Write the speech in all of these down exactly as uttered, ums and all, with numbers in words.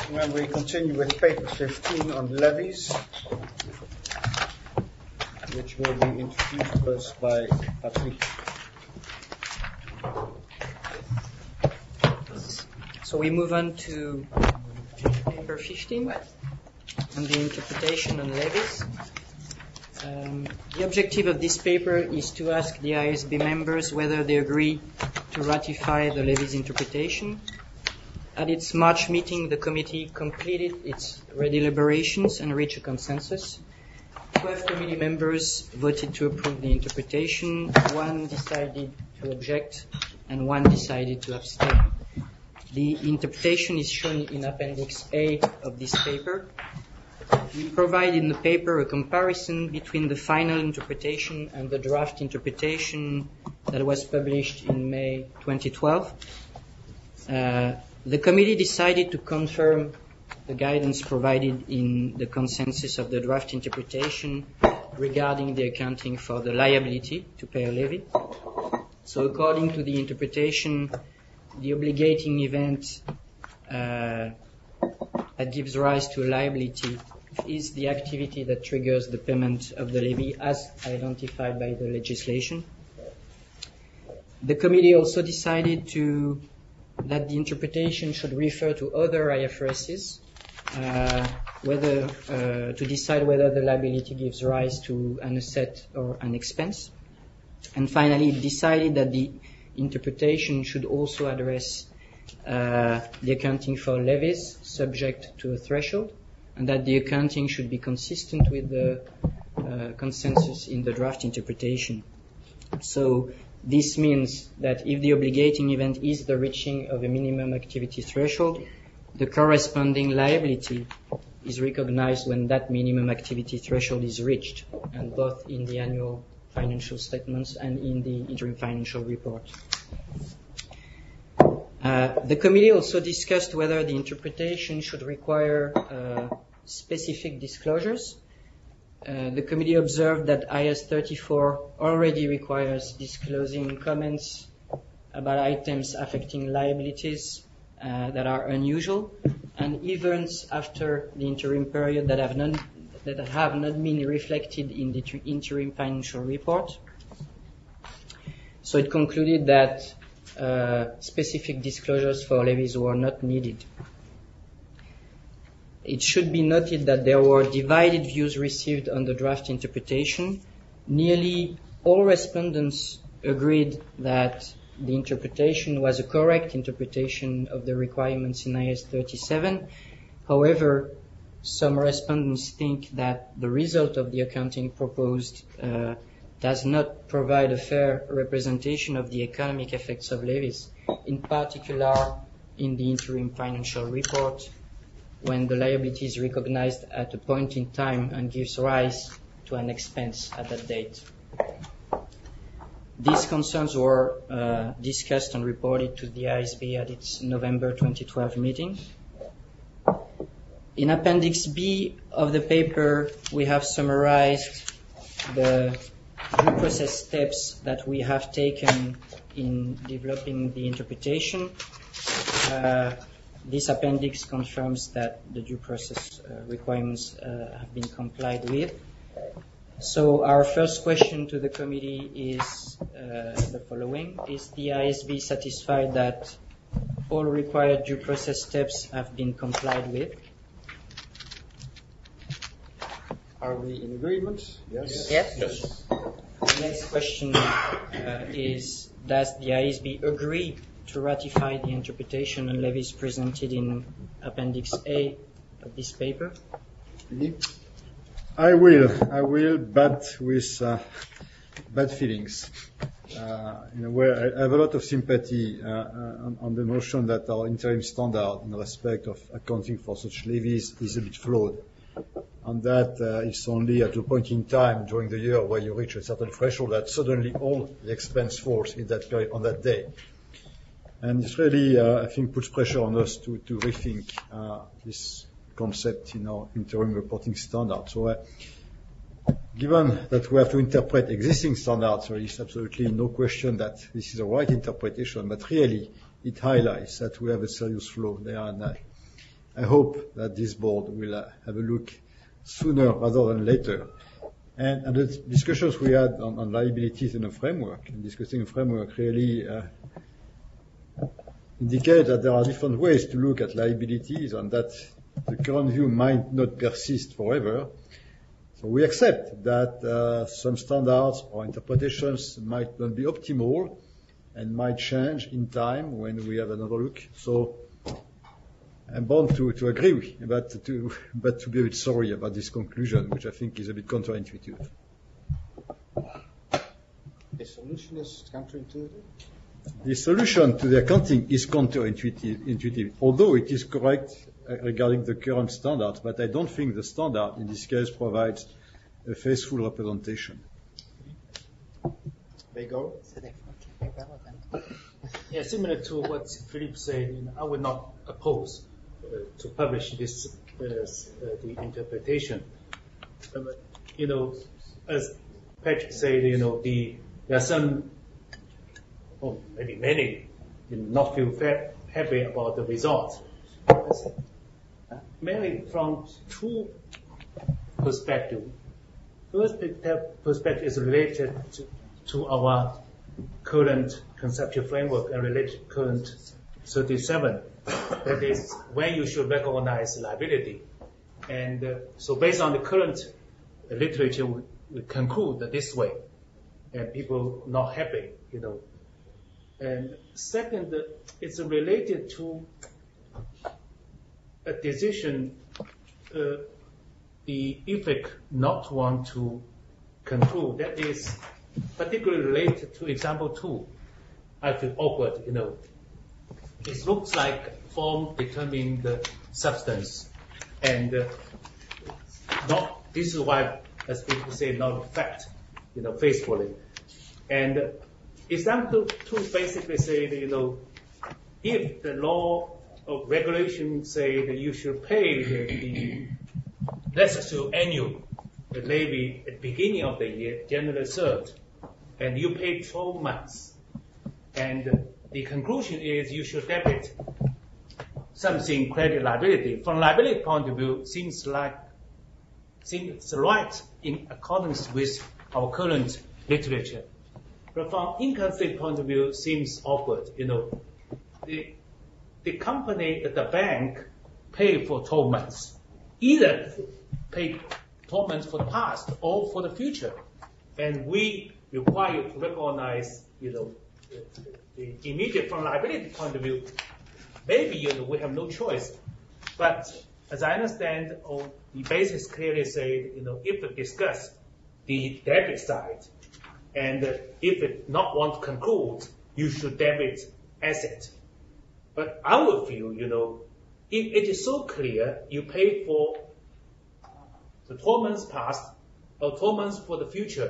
When we continue with paper fifteen on levies, which will be introduced to us by Patrick. So we move on to paper fifteen and the interpretation on levies. Um, the objective of this paper is to ask the I S B members whether they agree to ratify the levies interpretation. At its March meeting, the committee completed its deliberations and reached a consensus. Twelve committee members voted to approve the interpretation, one decided to object, and one decided to abstain. The interpretation is shown in Appendix A of this paper. We provide in the paper a comparison between the final interpretation and the draft interpretation that was published in May twenty twelve. Uh, the committee decided to confirm the guidance provided in the consensus of the draft interpretation regarding the accounting for the liability to pay a levy. So according to the interpretation, the obligating event uh, that gives rise to a liability is the activity that triggers the payment of the levy as identified by the legislation. The committee also decided to that the interpretation should refer to other I F R Ss, uh, whether uh, to decide whether the liability gives rise to an asset or an expense. And finally, it decided that the interpretation should also address uh, the accounting for levies subject to a threshold, and that the accounting should be consistent with the uh, consensus in the draft interpretation. So this means that if the obligating event is the reaching of a minimum activity threshold, the corresponding liability is recognized when that minimum activity threshold is reached, and both in the annual financial statements and in the interim financial report. Uh, the committee also discussed whether the interpretation should require uh, specific disclosures. Uh, the committee observed that I S thirty-four already requires disclosing comments about items affecting liabilities uh, that are unusual and events after the interim period that have not that have not been reflected in the interim financial report. So it concluded that uh, specific disclosures for levies were not needed. It should be noted that there were divided views received on the draft interpretation. Nearly all respondents agreed that the interpretation was a correct interpretation of the requirements in I S thirty-seven. However, some respondents think that the result of the accounting proposed uh, does not provide a fair representation of the economic effects of levies, in particular in the interim financial report, when the liability is recognized at a point in time and gives rise to an expense at that date. These concerns were uh, discussed and reported to the I S B at its November twenty twelve meeting. In Appendix B of the paper, we have summarized the due process steps that we have taken in developing the interpretation. Uh, this appendix confirms that the due process uh, requirements uh, have been complied with. So our first question to the committee is uh, the following. Is the I S B satisfied that all required due process steps have been complied with? Are we in agreement? Yes. Yes. Yes. The next question uh, is, does the I S B agree to ratify the interpretation on levies presented in Appendix A of this paper? I will, I will, but with uh, bad feelings. Uh, in a way, I have a lot of sympathy uh, on, on the notion that our interim standard in respect of accounting for such levies is a bit flawed. And that uh, it's only at a point in time during the year where you reach a certain threshold that suddenly all the expense falls in that period, on that day. And it's really, uh, I think, puts pressure on us to, to rethink uh, this concept in our interim reporting standard. So uh, given that we have to interpret existing standards, there is absolutely no question that this is the right interpretation, but really it highlights that we have a serious flaw there. And uh, I hope that this board will uh, have a look sooner rather than later. And, and the discussions we had on, on liabilities in a framework, and discussing a framework really uh, indicate that there are different ways to look at liabilities and that the current view might not persist forever. So we accept that uh, some standards or interpretations might not be optimal and might change in time when we have another look. So I'm bound to, to agree, but to, but to be a bit sorry about this conclusion, which I think is a bit counterintuitive. The solution is counterintuitive? The solution to the accounting is counterintuitive, intuitive, although it is correct regarding the current standards, but I don't think the standard in this case provides a faithful representation. They go? Yeah, similar to what Philippe said, you know, I would not oppose uh, to publish this uh, uh, the interpretation. Um, you know, as Patrick said, you know, the there are some, or maybe many, you know, not feel fa- happy about the result. Mainly from two perspectives. First perspective is related to, to our current conceptual framework and related to current thirty-seven. That is when you should recognize liability. And uh, so based on the current literature, we, we conclude that this way, and people not happy, you know. And second, uh, it's related to a decision, uh, the I F I C not want to conclude. That is particularly related to example two. I feel awkward, you know. It looks like form determine the substance, and uh, not. This is why, as people say, not fact, you know, faithfully. And uh, example two basically say that, you know, if the law or regulation say that you should pay the, the let's assume annual the levy at the beginning of the year, January third, and you pay twelve months, and the conclusion is you should debit something credit liability. From liability point of view, seems like seems right in accordance with our current literature. But from income statement point of view, seems awkward. You know, the the company at the bank pay for twelve months, either pay twelve months for the past or for the future, and we require to recognize, you know, the, the immediate from liability point of view. Maybe, you know, we have no choice, but as I understand, or the basis clearly say, you know, if we discuss the debit side, and uh, if it not want to conclude, you should debit asset. But I would feel, you know, if it is so clear, you pay for the twelve months past or twelve months for the future,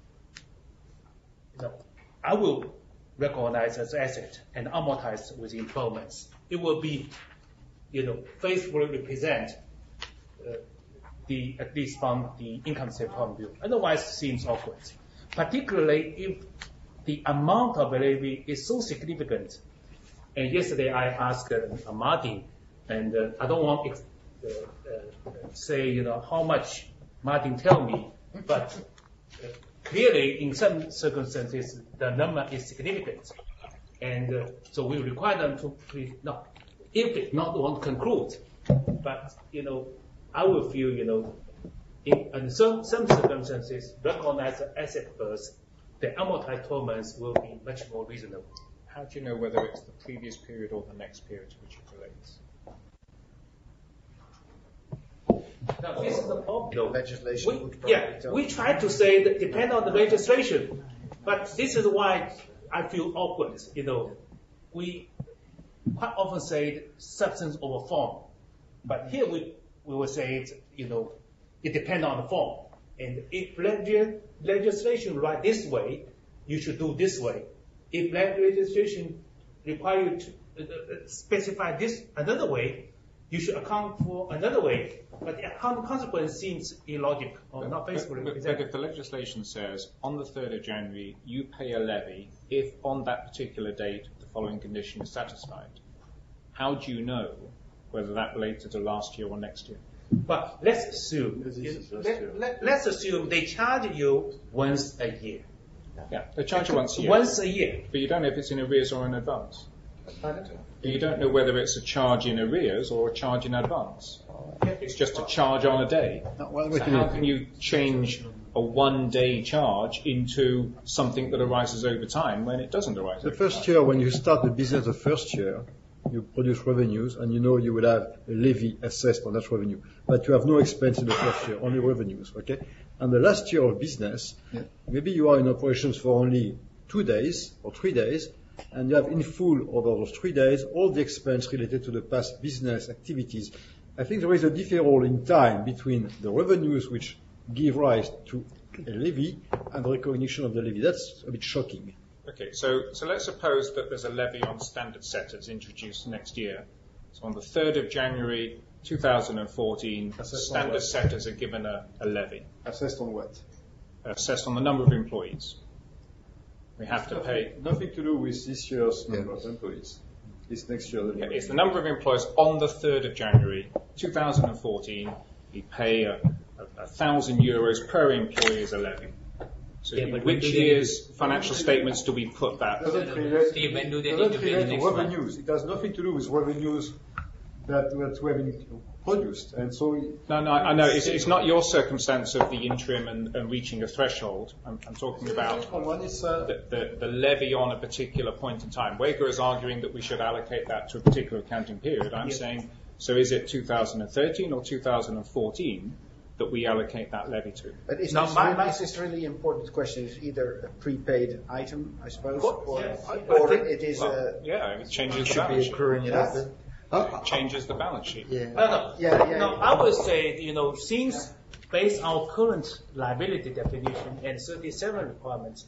you know, I will recognize as asset and amortize within twelve months. It will be, you know, faithfully represent uh, the, at least from the income statement point of view. Otherwise, it seems awkward. Particularly if the amount of levy is so significant. And yesterday I asked uh, Martin, and uh, I don't want to uh, uh, say, you know, how much Martin tell me, but uh, clearly in some circumstances the number is significant, and uh, so we require them to please, no, if they not want to conclude, but you know, I will feel, you know, in, in some some circumstances recognize the asset first, the amortized twelve months will be much more reasonable. How do you know whether it's the previous period or the next period to which it relates? Now, this is the problem. Legislation We, would probably yeah, tell we try to say that depend on the registration, but this is why I feel awkward. You know, we quite often say substance over form, but here we we will say it, you know, it depends on the form. And if leg- legislation write this way, you should do this way. If legislation require you to uh, specify this another way, you should account for another way. But the account consequence seems illogical or But, not but, faithfully but, but represented. if the legislation says on the third of January you pay a levy if on that particular date the following condition is satisfied, how do you know whether that related to last year or next year. But let's assume, let, let, let's assume they charge you once a year. Yeah, they charge you once a year. Once a year. But you don't know if it's in arrears or in advance. You don't know whether it's a charge in arrears or a charge in advance. It's just a charge on a day. Well, So how can you change a one-day charge into something that arises over time when it doesn't arise The over first time? year, when you start the business the first year, you produce revenues, and you know you will have a levy assessed on that revenue. But you have no expense in the first year, only revenues, okay? And the last year of business, Yeah. maybe you are in operations for only two days or three days, and you have in full over those three days all the expense related to the past business activities. I think there is a difference in time between the revenues which give rise to a levy and the recognition of the levy. That's a bit shocking. Okay, so, so let's suppose that there's a levy on standard setters introduced next year. So on the third of January two thousand fourteen, Assessed on standard what? setters are given a, a levy, Assessed on what? assessed on the number of employees. We have to pay. Nothing to do with this year's number of employees. It's next year. Okay, it's the number of employees on the third of January two thousand fourteen. We pay a, a, a thousand euros per employee as a levy. So Yeah, in but which when do they- year's financial statements do we put that? Doesn't relate, Steve, when do they doesn't need to pay the relate to next one? revenues. It has nothing to do with revenues that, that we have produced. And so we, No, no, I know. It's, it's not your circumstance of the interim and, and reaching a threshold. I'm, I'm talking about one is, uh, the, the, the levy on a particular point in time. Wager is arguing that we should allocate that to a particular accounting period. I'm saying, so is it two thousand thirteen or two thousand fourteen that we allocate that levy to? But is Now, this, my- really, my- is this really important question? Is either a prepaid item, I suppose, or, Yeah, I- I or think- it is Well, a yeah, it changes the should balance be sheet. accruing Yeah. it. uh, It changes the balance sheet. Yeah. No, no. Yeah, yeah, No, yeah. I would say, you know, since based on current liability definition and thirty-seven requirements,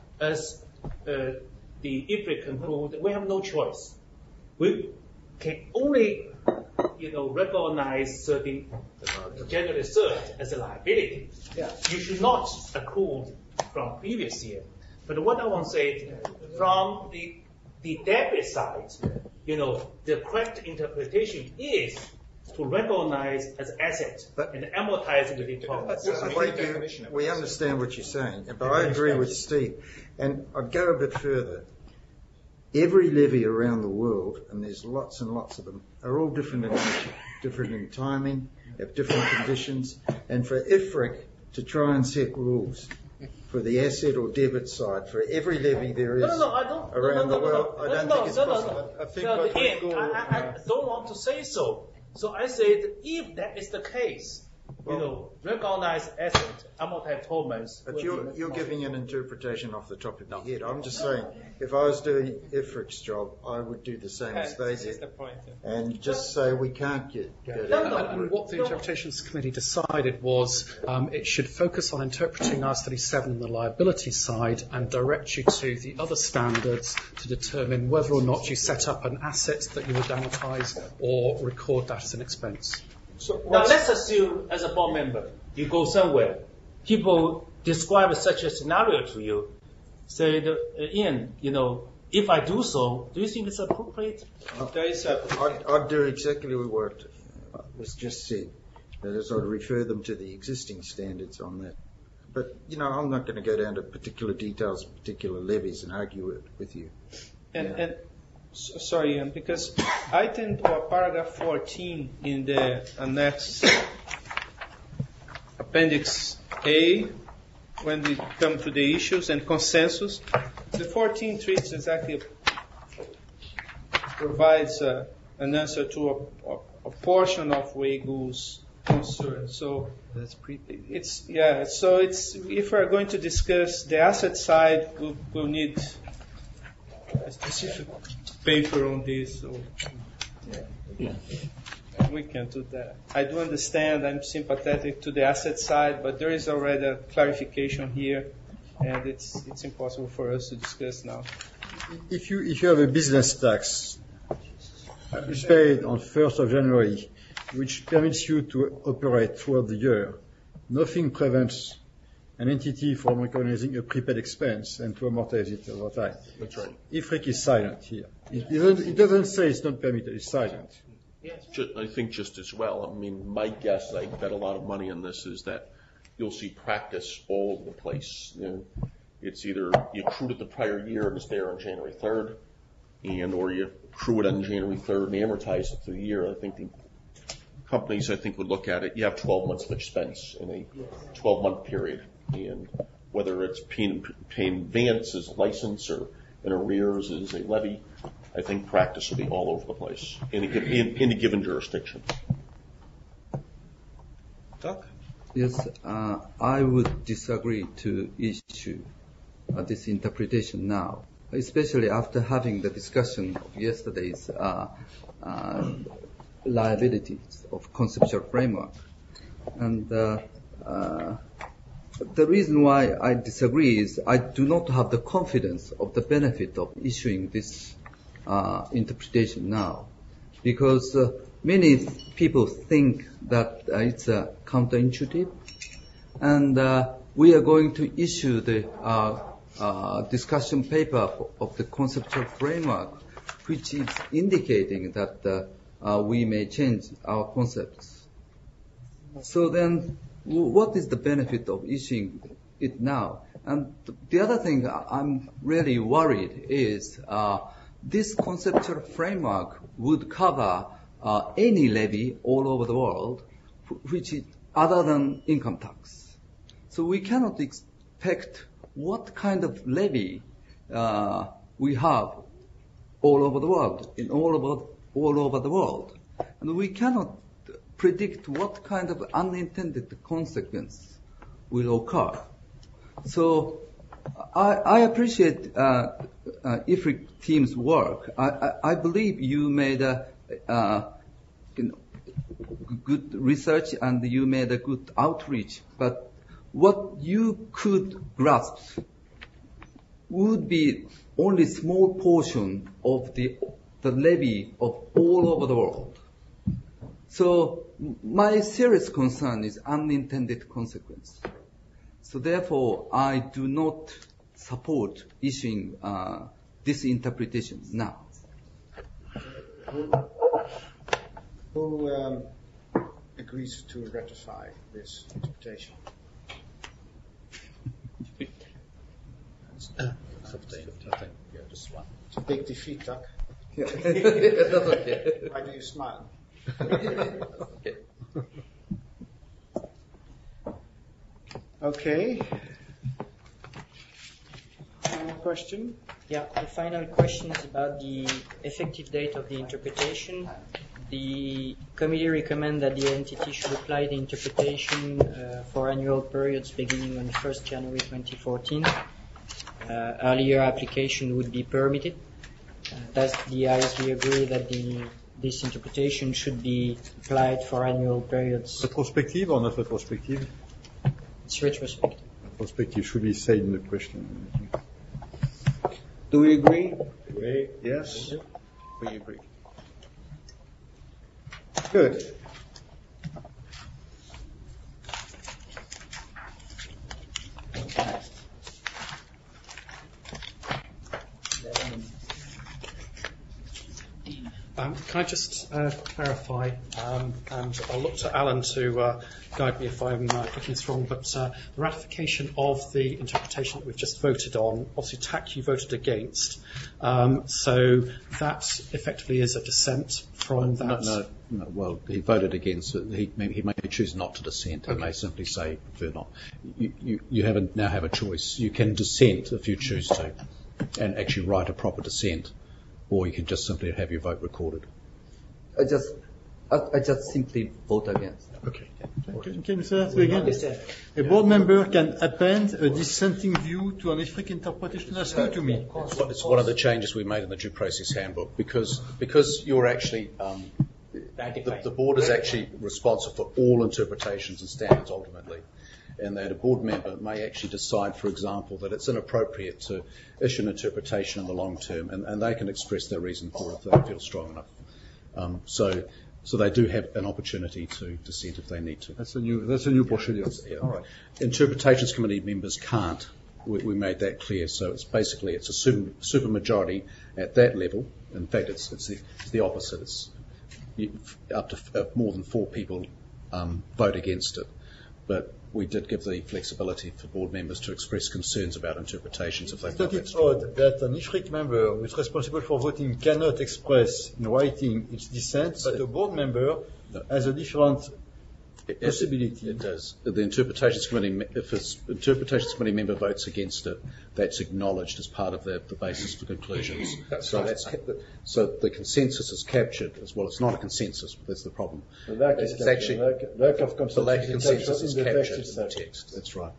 as uh, the I F R I C conclude, we have no choice. We can only, you know, recognize thirty, January third as a liability. Yeah. You should not accrue from previous year. But what I want to say, from the the debit side, you know, the correct interpretation is to recognize as asset But- and amortize with interest. That's a We, great do- definition of we it. understand what you're saying, but I agree with Steve. And I'd go a bit further. Every levy around the world, and there's lots and lots of them, are all different in nature, different in timing, have different conditions. And for I F R I C to try and set rules for the asset or debit side, for every levy there is No, no, no, I don't. no, around no, the no, world, no, I don't no, think it's no, no, possible. no. I think No, what again, we go, I, I, I uh, don't want to say so. So I said, if that is the case, you know, recognize asset, amortize payments. But will be you're, much you're more. giving an interpretation off the top of your head. I'm just saying, if I was doing I F R I C's job, I would do the same as they did, and just say we can't get, get No, out. no. And, and what the Interpretations Committee decided was um, it should focus on interpreting R thirty-seven on the liability side and direct you to the other standards to determine whether or not you set up an asset that you would amortize or record that as an expense. So Now what's- let's assume as a board member, you go somewhere, people describe such a scenario to you, say, that, uh, Ian, you know, if I do so, do you think it's appropriate? There is a, I'd, I'd do exactly what was just said. That is, I'd refer them to the existing standards on that. But, you know, I'm not going to go down to particular details, particular levies and argue it with you. And, and s- sorry, Ian, because item or paragraph fourteen in the annex appendix A, when we come to the issues and consensus, the fourteen treats exactly, provides uh, an answer to a, a, a portion of Weigu's concern. So That's prepaid. it's, yeah, so it's, if we're going to discuss the asset side, we'll, we'll need a specific paper on this, so we can do that. I do understand, I'm sympathetic to the asset side, but there is already a clarification here, and it's, it's impossible for us to discuss now. if you, if you have a business tax paid on first of January, which permits you to operate throughout the year, nothing prevents an entity from recognizing a prepaid expense and to amortize it over time. That's right. I F R I C is silent here. It doesn't, it doesn't say it's not permitted, it's silent. Yes. Ju- I think just as well. I mean, my guess, I bet a lot of money on this, is that you'll see practice all over the place. You know, it's either you accrued it the prior year and it's there on January third, and or you accrue it on January third and amortize it through the year. I think the companies, I think, would look at it. You have twelve months of expense in a twelve-month period, and whether it's paying, paying advance as a license or in arrears as a levy, I think practice will be all over the place in a, in, in a given jurisdiction. Doc? Yes, uh, I would disagree to issue uh, this interpretation now, especially after having the discussion of yesterday's uh, uh, liabilities of conceptual framework. And uh, uh, the reason why I disagree is I do not have the confidence of the benefit of issuing this uh, interpretation now, because uh, many people think that uh, it's uh, counterintuitive, and uh, we are going to issue the uh, uh, discussion paper of the conceptual framework, which is indicating that uh, uh, we may change our concepts. So then, w- what is the benefit of issuing it now? And th- the other thing I'm really worried is uh, this conceptual framework would cover uh, any levy all over the world, which is other than income tax. So we cannot expect what kind of levy uh, we have all over the world, in all over all over the world, and we cannot predict what kind of unintended consequence will occur. So I, I appreciate uh, uh, I F R I C team's work. I, I, I believe you made a uh, you know, good research and you made a good outreach, but what you could grasp would be only small portion of the the levy of all over the world. So my serious concern is unintended consequence. So therefore, I do not support issuing uh, this interpretation now. Who, who um, agrees to ratify this interpretation? fifteen, I think. Yeah, just one. It's a big defeat, Doc. Yeah. That's okay. Why do you smile? Okay. Okay. Final question? Yeah, the final question is about the effective date of the interpretation. The committee recommends that the entity should apply the interpretation uh, for annual periods beginning on first January twenty fourteen. Uh, earlier application would be permitted. Uh, does the I S B agree that the this interpretation should be applied for annual periods? Retrospective or not retrospective? It's retrospective. Retrospective should be said in the question. Do we agree? Agree. Yes. We agree. Good. Um, can I just uh, clarify, um, and I'll look to Alan to uh, guide me if I'm uh, getting this wrong, but uh, the ratification of the interpretation that we've just voted on, obviously T A C you voted against, um, so that effectively is a dissent from that. No, no, no, well, he voted against it. He may, he may choose not to dissent. Okay. He may simply say, prefer not. You, you, you have a, now have a choice. You can dissent if you choose to, and actually write a proper dissent, or you can just simply have your vote recorded. I just, I, I just simply vote against. Okay. Can, can you say that again? A board member can append a dissenting view to an I F R I C interpretation. That's new to me. It's, one- it's one of the changes we made in the due process handbook, because because you're actually um, the, the board is actually responsible for all interpretations and standards ultimately, and that a board member may actually decide, for example, that it's inappropriate to issue an interpretation in the long term, and, and they can express their reason for it if they feel strong enough. Um, so. So they do have an opportunity to dissent if they need to. That's a new, that's a new procedure. Yeah. All right. Interpretations committee members can't. We, we made that clear. So it's basically it's a super, super majority at that level. In fact, it's it's the, it's the opposite. It's you, up to uh, more than four people um, vote against it. But we did give the flexibility for board members to express concerns about interpretations if they Isn't felt it that's odd that an I F R I C member who is responsible for voting cannot express in writing its dissent, but a board member has a different It, possibility? It does. The interpretations committee, if a interpretations committee member votes against it, that's acknowledged as part of the, the basis for conclusions. That's so right. that's so the consensus is captured as well. It's not a consensus, but that's the problem. The lack It's is actually lack, lack of the lack of consensus consensus is in the text captured in itself. the text. That's right.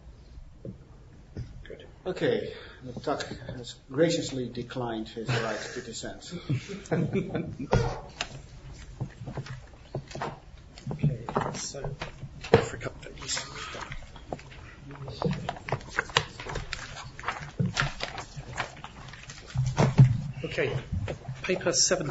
Okay, Tuck has graciously declined his right to dissent. Okay, so Africa, please. Okay, paper seven.